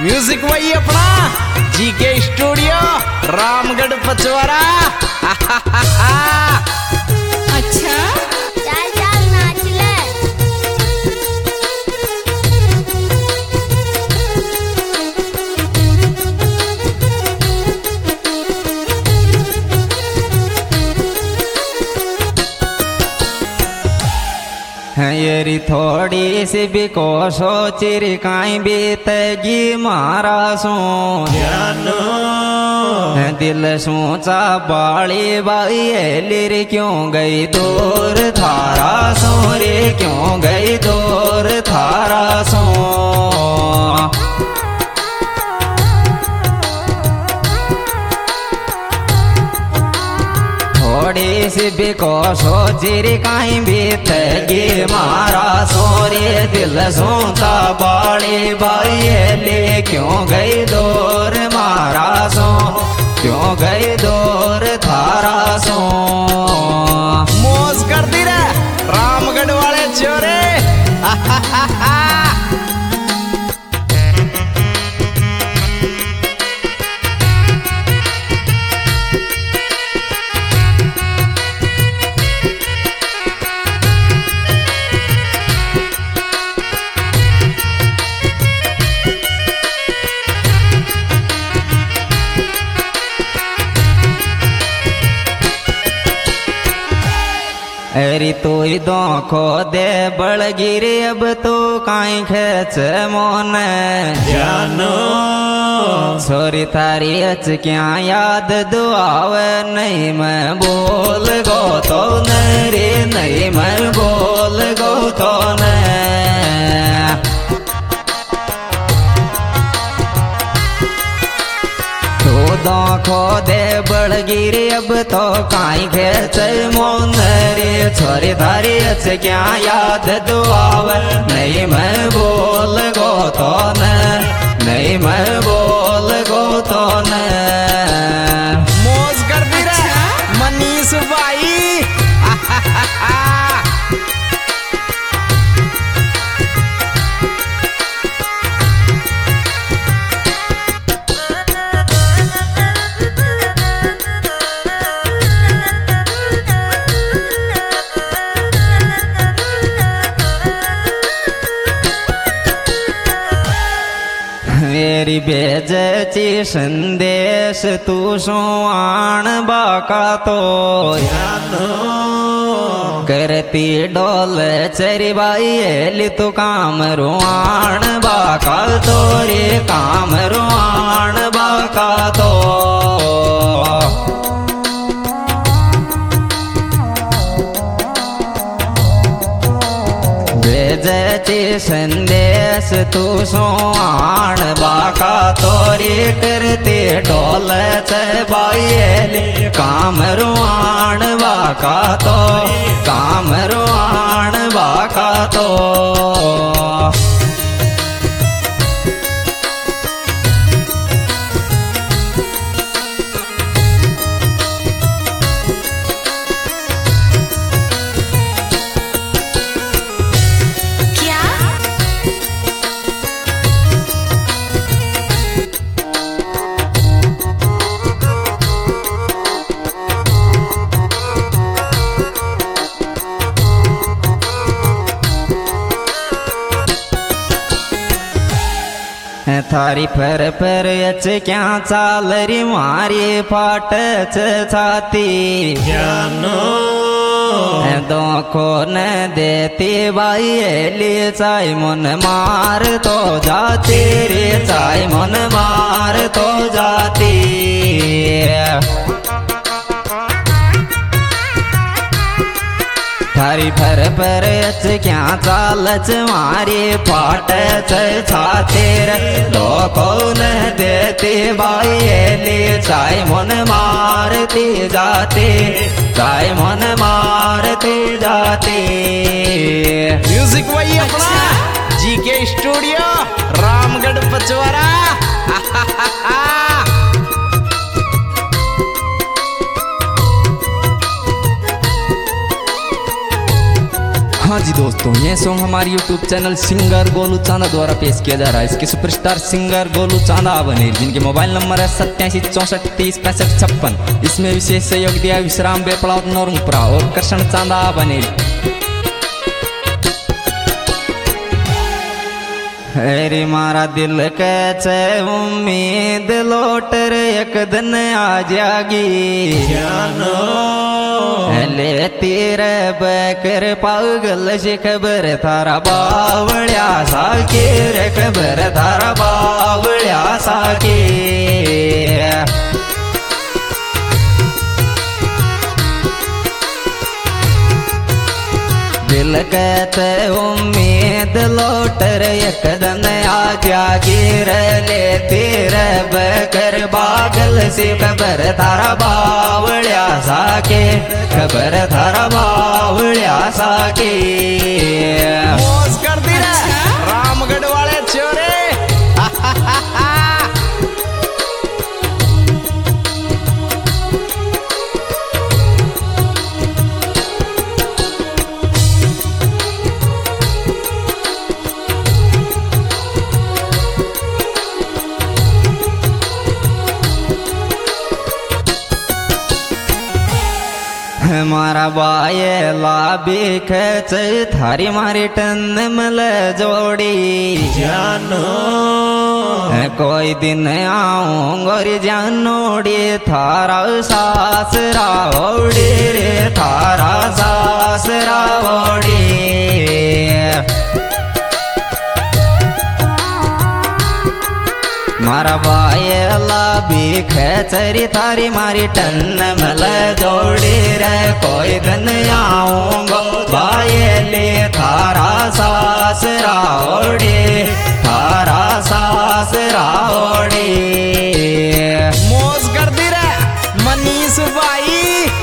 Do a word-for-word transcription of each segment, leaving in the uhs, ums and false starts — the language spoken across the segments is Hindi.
म्यूजिक वही अपना जीके स्टूडियो रामगढ़ पचवरा। अच्छा चल चल नाच ले। येरी थोड़ी सी भी को सोचिर काई बीतगी मारा सो दिल सोचा बाली बाई लिर क्यों गई दूर थारा सो रे क्यों गई दूर थारा सो। थोड़ी सी भी को सोचिर काई बीतगी मारा सोरे दिल सोता बाड़ी बाई ले क्यों गई दूर मारा सो क्यों गई दूर थारा सो। मौज कर दी रे रामगढ़ वाले चोरे। अरे तू दो खो दे बड़गिरी अब तो काई खेच मोन जानो छोरी थारी अच क्या याद दुआवे नहीं मैं बोल गो तो न रे नहीं मैं बोल गो तो न। खो दे बड़गिरी अब तो काई खेच मोन रे छोरी थारी अच क्या याद दुआवे नहीं मैं बोल गो तो न नहीं मैं बोल गो तो न। मौज कर दी रे मनीष भाई। मेरी बेजची संदेश तू सो आण बाका तो करती डोल चरी बाई एली तू काम रुआण बाका तो रे काम रुआण बाका तो। भेजती संदेश तू सो आण बाका तोरी करते डोल बाई काम रुआण बाका तो काम रुआण बाका तो। थारी पर पर अच क्या चाल री मारी फाट छाती जानो दो को न देती बाई एली चाय मन मार तो जाती रे चाय मन मार तो जाती। थारी फर पर अच क्या चालच मारी फाट छातिर लोको न देती बाई एली चाय मन मारती जाती चाय मन मारती जाती। म्यूजिक वही अपना जीके स्टूडियो रामगढ़ पचवरा। हाँ जी दोस्तों, ये सॉन्ग हमारे YouTube channel singer Golu Chanda द्वारा पेश किया जा रहा है। इसके सुपरस्टार सिंगर गोलू चांदा बने, जिनके मोबाइल नंबर है सत्तासी चौसठ तीस पैंसठ छप्पन। इसमें विशेष सहयोग दिया विश्राम बेपड़ा नौरंगपुरा और कृष्ण चांदा बने। हरी मारा दिल कैसे उम्मीद लौटर एक दिन आ जागी, ले तेरे बकर पागल से खबर थारा बावड़िया साके रे खबर थारा बावड़िया साके। दिल कहते उम्मीद लौटर एक दिन आ जागी रे, ले तेरे बकर बागल से खबर थारा बावड़िया साके, खबर थारा बावड़िया साके। मौज कर दी रे रामगढ़ वाले छोरे। मारा बाये लाबी खच थारी मारी टन मल जोड़ी, जानो कोई दिन आऊंगी जानोड़ी थारा सासरा ओड़ी रे, थारा सासरा ओड़ी। मारा बायला भी खचरी थारी मारी टन मल जोड़ी रे, कोई दिन आऊंगो बायले थारा सासरा ओढ़े, थारा सासरा ओढ़े। मौज कर दी रे मनीष भाई।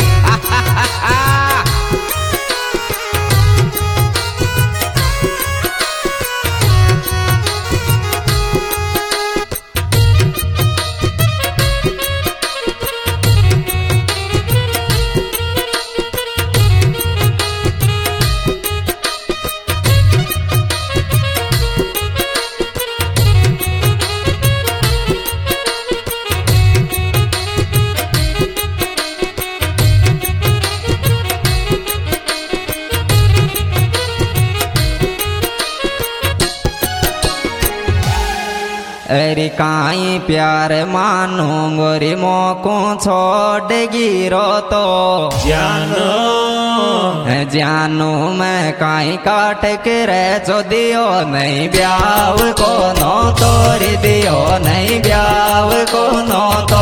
अरे काई प्यार मानो गोरी मोको छोड़ गिरो तो, जानो जानो मैं काई काट के रह जो दियो नहीं ब्याव को नो तोरी दियो नहीं ब्याव को नो तो।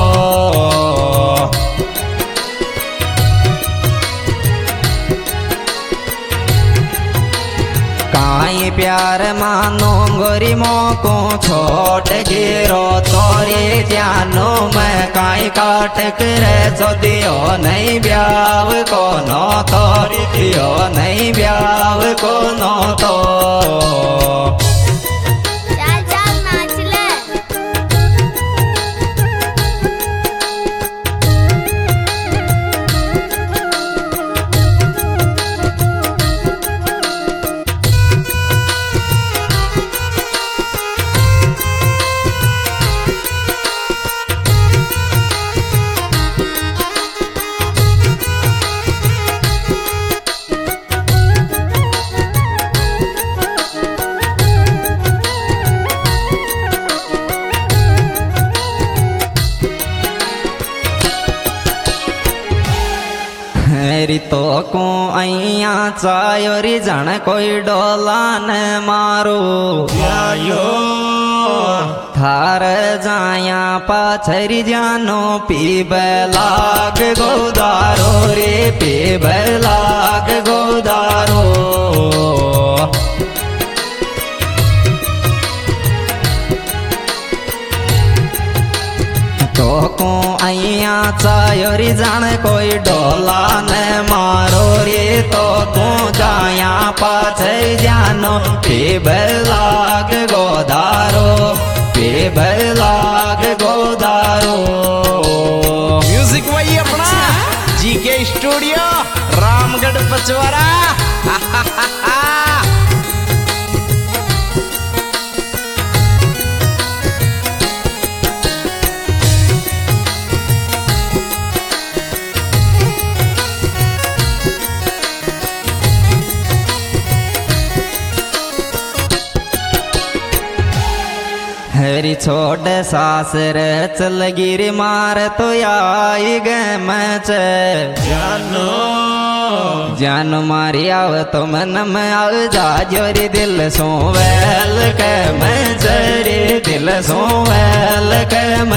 काई प्यार मानो गोरी मोको छोड़ गिरो तोरे जानो मैं काई काट कर जो दियो नहीं ब्याव को नो तोरी दियो नहीं ब्याव को नो तो। चल चल नाच ले। मेरी तो को अइया चायोरी जन कोई डोला न मारो, थार जाया पाछरी जानो पीब लाग गोदारो रे, पीब लाग गोदारो। तो को अइया चायोरी जान कोई डोला न मारो रे, तो तू जाया पाछ जानो पीब लाग गोदारो, पीब लाग गोदारो। म्यूजिक वही अपना जी के स्टूडियो रामगढ़ पचवरा। री छोड़ सासर चल गिर मार तो आई गे मच जानो जान मारी आव तो मन में आव जा जोरी दिल सो वैल के मैं जरी दिल सो वैल के